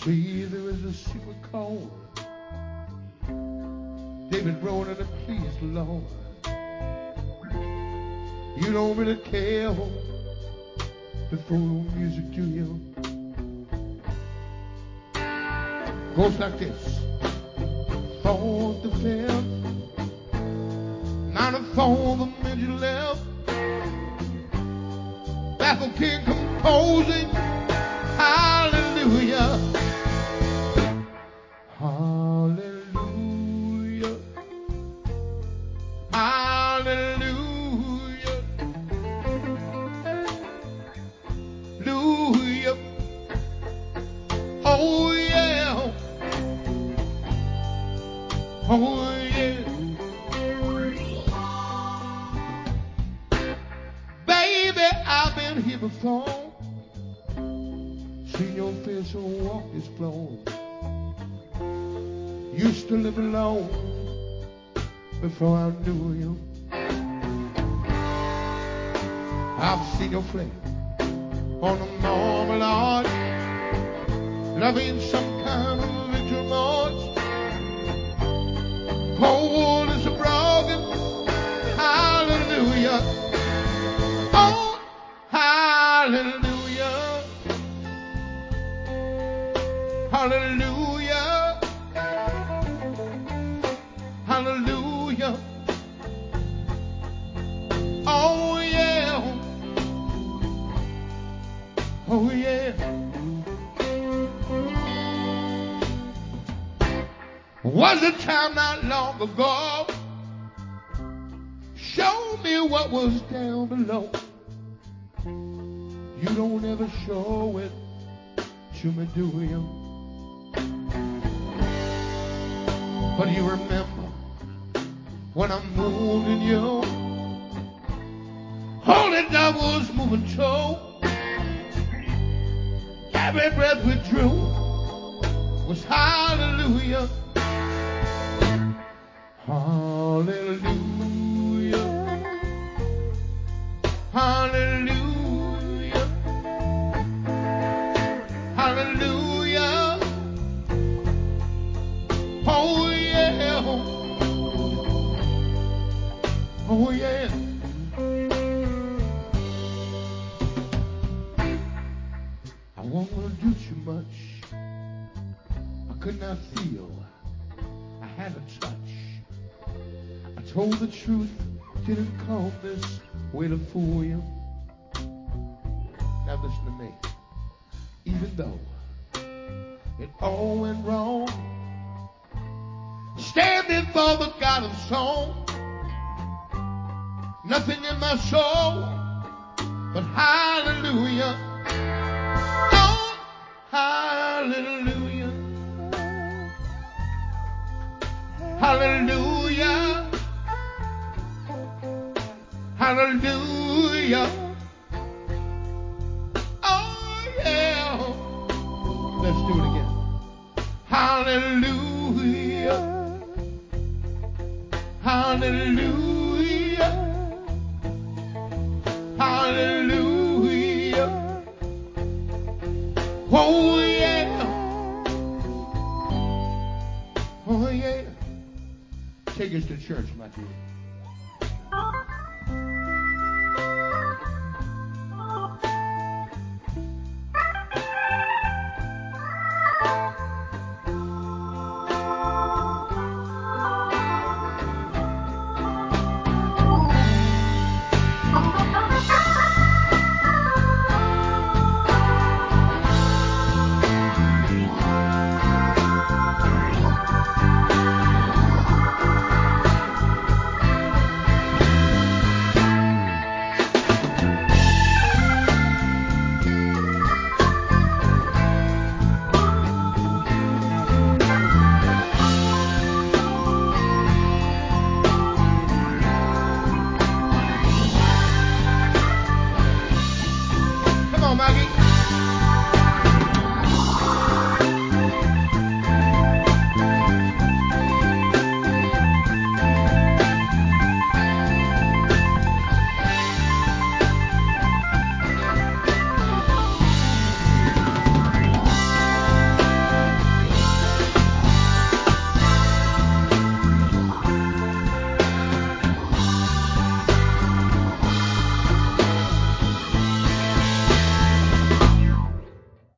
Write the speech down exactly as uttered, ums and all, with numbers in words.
See, there is a secret chord David wrote in it, please, Lord. You don't really care before music, do you? Goes like this. Fourth, the fifth, ninety-four, the major left. Baffled king composing. Hallelujah. Hallelujah. Hallelujah. Hallelujah. Oh yeah. Oh yeah. Baby, I've been here before. Seen your face and walk this floor. Used to live alone before I knew you. I've seen your flame on the marmalade, loving some kind of little remorse. Cold as a broken, hallelujah. Oh, hallelujah. Hallelujah. Hallelujah. Oh yeah. Oh yeah. Was a time not long ago. Show me what was down below. You don't ever show it to me, do you? But you remember when I'm moving you. Holy devils moving too. Every breath we drew was hallelujah. Hallelujah. Hallelujah. Hallelujah. Oh yeah. Oh yeah. I won't want to do too much. I could not feel. I had a touch. I told the truth. Didn't come this way to fool you. Now listen to me. Even though it all went wrong, standing for the God of song, nothing in my soul but hallelujah. Oh, hallelujah. Hallelujah. Hallelujah. Oh yeah. Let's do it again. Hallelujah. Hallelujah. Hallelujah. Oh yeah. Oh yeah. Take us to church, my dear.